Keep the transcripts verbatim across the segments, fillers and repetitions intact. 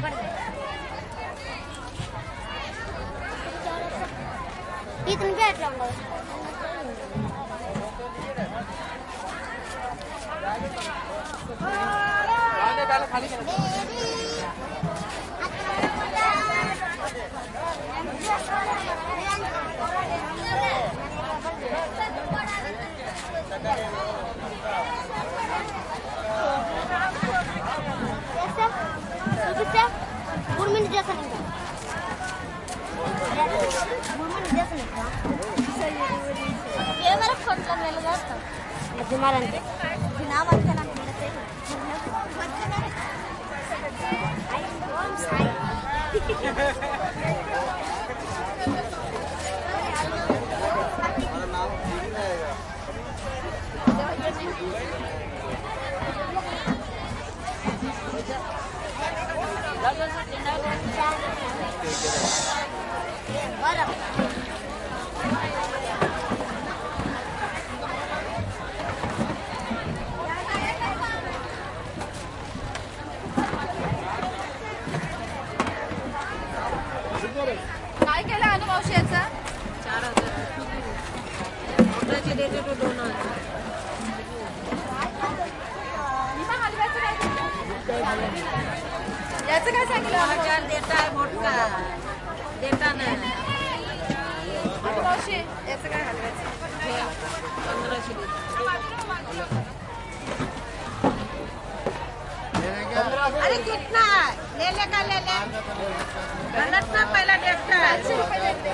इतनी बैठ जाऊंगा खाली गुरमिन जैसा नहीं था गुरमिन जैसा नहीं था ये मेरा फोन करने लगा था तुम्हारा बिना बात करना मेरा सही आई एम साई काय केलं अनुमावशी याचा चार हजार मोठ्याची देते तो दोन हजार याचं काय सांगितलं हजार देता आहे मोठा देता नाही अनुमावशी याचं काय हलवायचं पंधराशे अरे कितना ले ले का ले ले गलत ना पहला देखता है अस्सी रुपए देते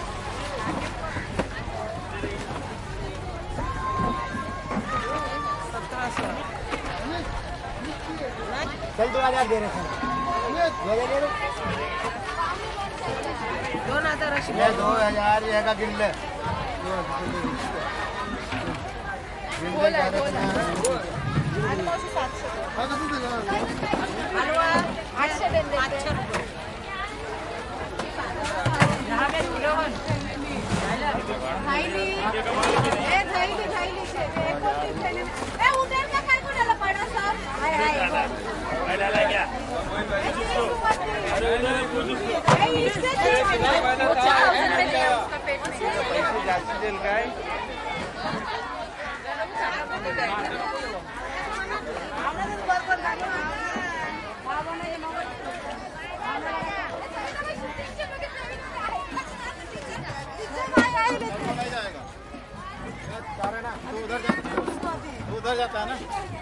सत्रह सौ चल दो हजार दे रहे हैं दोन हजार अशी दो हजार ये का गिन ले हलवा आठशे देते आठशे रुपये थाईली ए थाईली थाईली से एकोणतीस थाईली ए उधर का काय कोणाला पडा सर हाय हाय डाला क्या अरे इधर ए इससे जास्त देईल काय उधर उधर जाता है ना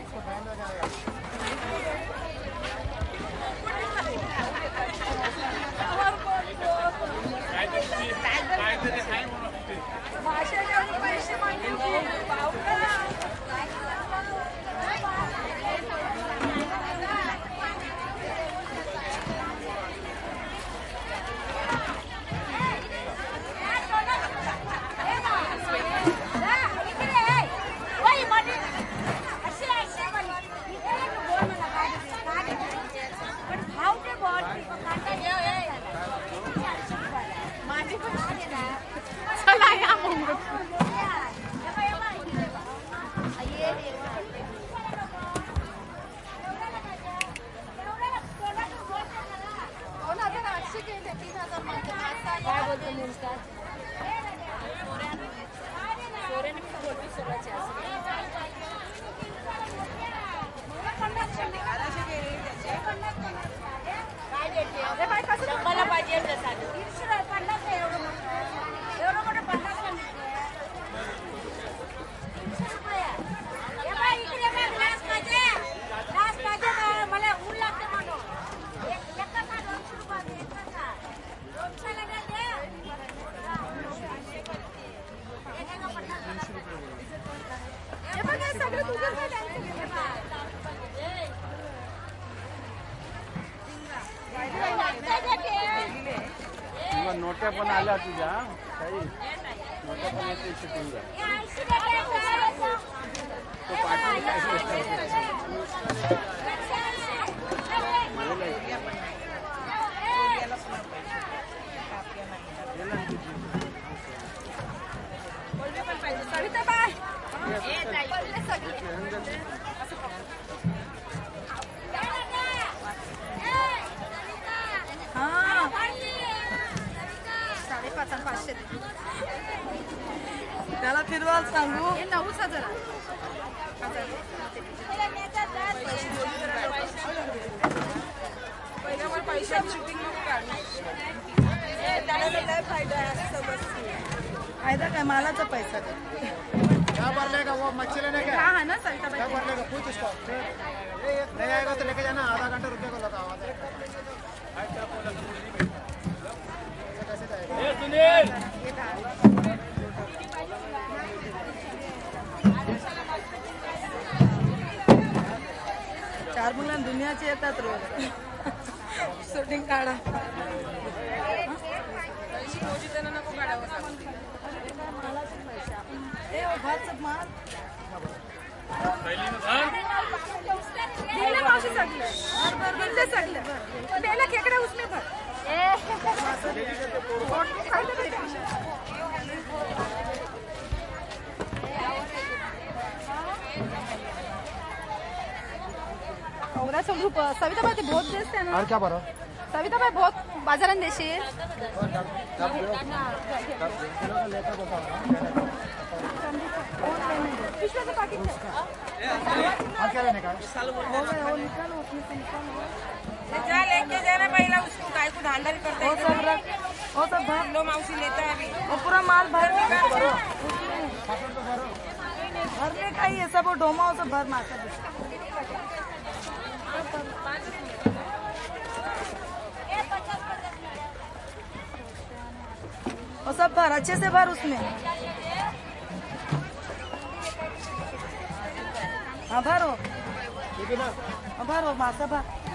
नोट्या पण आल्या तुझ्या काही नोट्या पण येते शूटिंगला तो पाठवून सांगू हे नऊच हजार पैशाची शूटिंग फायदा काय मालाचा पैसा क्या भर लेगा वो मच्छी लेने का? हाँ है ना सविता क्या भर लेगा? पूछ उसको। नहीं आएगा तो लेके जाना, आधा घंटा रुपये को लगा आधा चार मुलांना दुनियाचे येतात रोज शूटिंग काढा नको काढावं खेकडे उसमें भर सविता भाई बहुत देते ना और क्या भरो? सविता भाई बहुत बाजारात देशील पिशव्याचं पाकिट और क्या लेने का? जा लेके जाना पहिला उसको काय को धांडल करता है सब रख वो सब भर लो मौसी लेता है अभी वो पूरा माल भर भरने का ही है सब वो डोमा सब भर मासा वो सब भर अच्छे से भर उसमें हाँ भरो हाँ भरो मासा भर